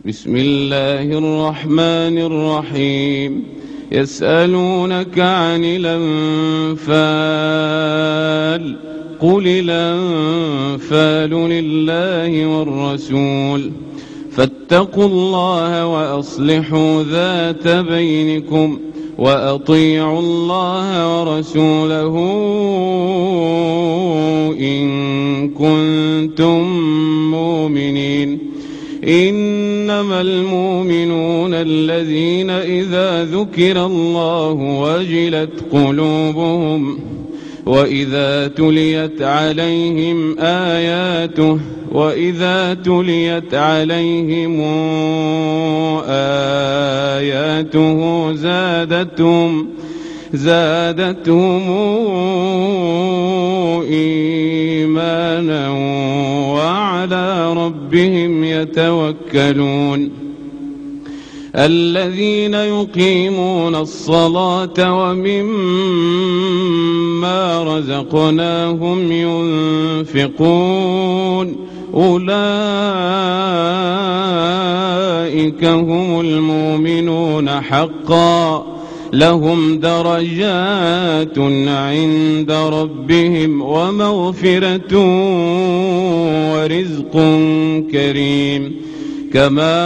بسم الله الرحمن الرحيم. يسألونك عن الأنفال قل الأنفال لله والرسول فاتقوا الله وأصلحوا ذات بينكم وأطيعوا الله ورسوله إن كنتم مؤمنين. إنما المؤمنون الذين إذا ذكر الله وجلت قلوبهم وإذا تليت عليهم آياته زادتهم إيمانا وعلى ربهم يتوكلون. الذين يقيمون الصلاة ومما رزقناهم ينفقون أولئك هم المؤمنون حقا لهم درجات عند ربهم ومغفرة ورزق كريم. كما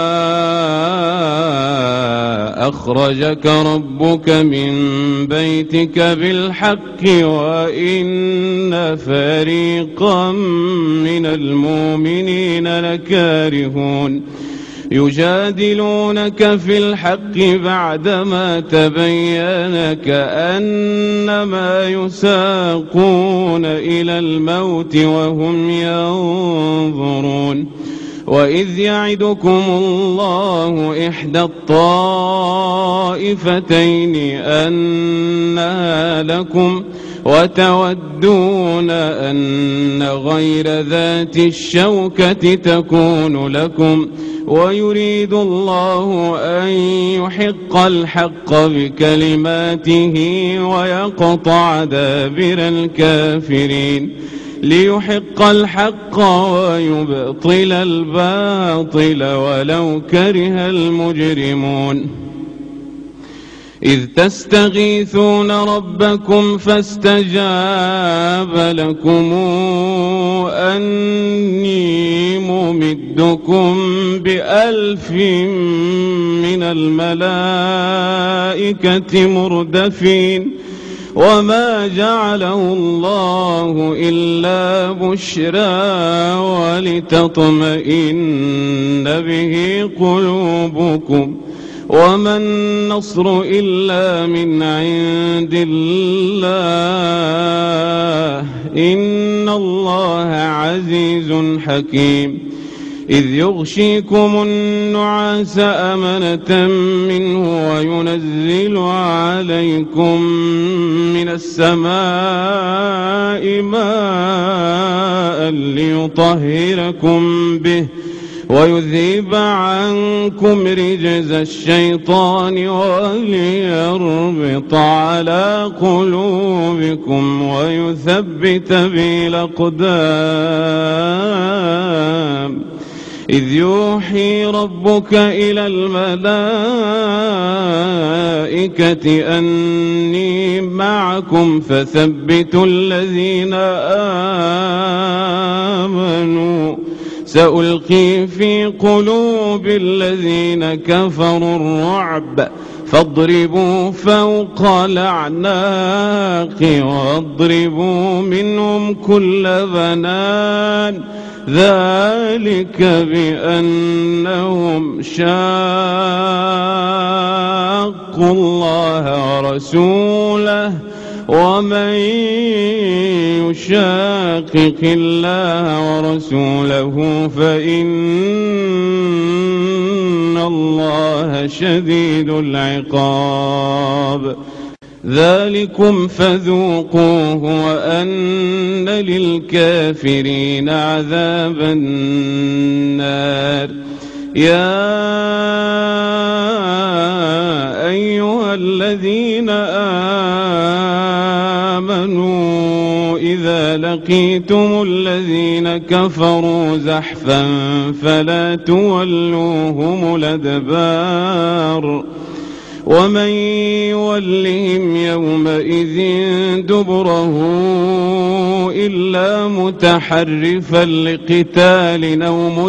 أخرجك ربك من بيتك بالحق وإن فريقا من المؤمنين لكارهون يجادلونك في الحق بعدما تبين كأنما يساقون إلى الموت وهم ينظرون. وإذ يعدكم الله إحدى الطائفتين أنها لكم وتودون أن غير ذات الشوكة تكون لكم ويريد الله أن يحق الحق بكلماته ويقطع دابر الكافرين ليحق الحق ويبطل الباطل ولو كره المجرمون. إذ تستغيثون ربكم فاستجاب لكم أني ممدكم ب1000 من الملائكة مردفين. وما جعله الله إلا بشرى ولتطمئن به قلوبكم وما النصر إلا من عند الله إن الله عزيز حكيم. إذ يغشيكم النعاس أمنة منه وينزل عليكم من السماء ماء ليطهركم به ويذهب عنكم رجز الشيطان وليربط على قلوبكم ويثبت به الأقدام. إذ يوحي ربك إلى الملائكة أني معكم فثبتوا الذين آمنوا سألقي في قلوب الذين كفروا الرعب فاضربوا فوق الأعناق واضربوا منهم كل بنان ذلك بأنهم شاقوا الله ورسوله ومن يشاقق الله ورسوله فإن الله شديد العقاب. ذلكم فذوقوه وأن للكافرين عذاب النار. يا أيها الذين آمنوا إذا إذا لقيتم الذين كفروا زحفا فلا تولوهم الأدبار ومن يولهم يومئذ دبره إلا متحرفا لقتال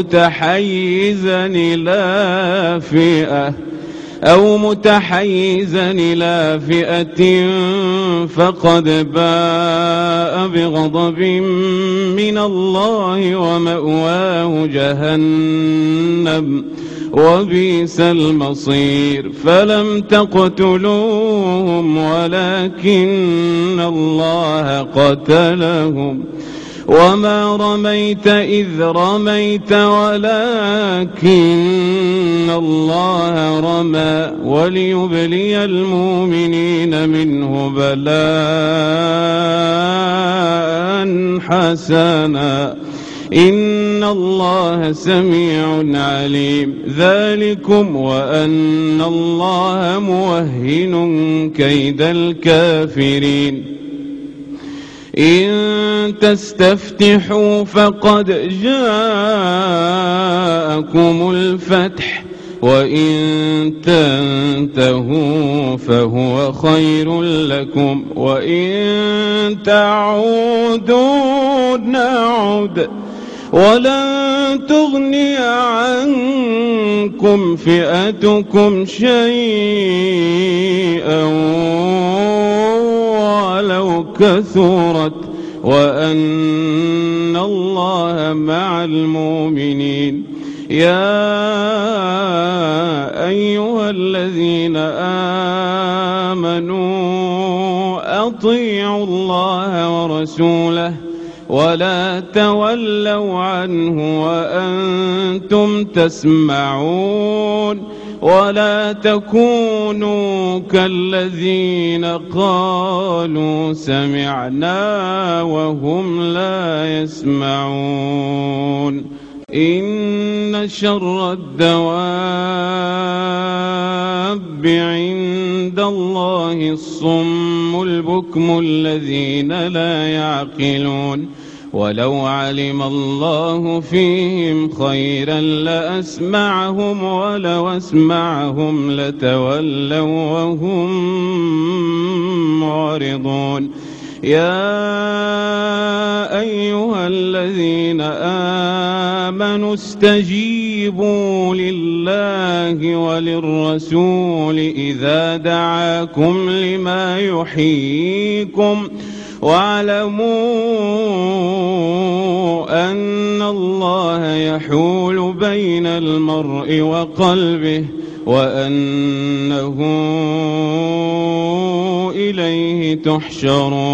أو متحيزا إلى فئة فقد باء بغضب من الله ومأواه جهنم وبئس المصير فلم تقتلوهم ولكن الله قتلهم وما رميت إذ رميت ولكن الله رمى وليبلي المؤمنين منه بلاء حسنا إن الله سميع عليم ذلكم وأن الله موهن كيد الكافرين إن تستفتحوا فقد جاءكم الفتح وإن تنتهوا فهو خير لكم وإن تعودوا نعد ولن تغني عنكم فئتكم شيئا ولو كثرت وأن الله مع المؤمنين يا أيها الذين آمنوا أطيعوا الله ورسوله ولا تولوا عنه وأنتم تسمعون ولا تكونوا كالذين قالوا سمعنا وهم لا يسمعون إن شر الدواب عند الله الصم البكم الذين لا يعقلون ولو علم الله فيهم خيرا لأسمعهم ولو أسمعهم لتولوا وهم معرضون يا أيها الذين آمنوا استجيبوا لله وللرسول إذا دعاكم لما يحييكم واعلموا أن الله يحول بين المرء وقلبه وأنه إليه تحشرون.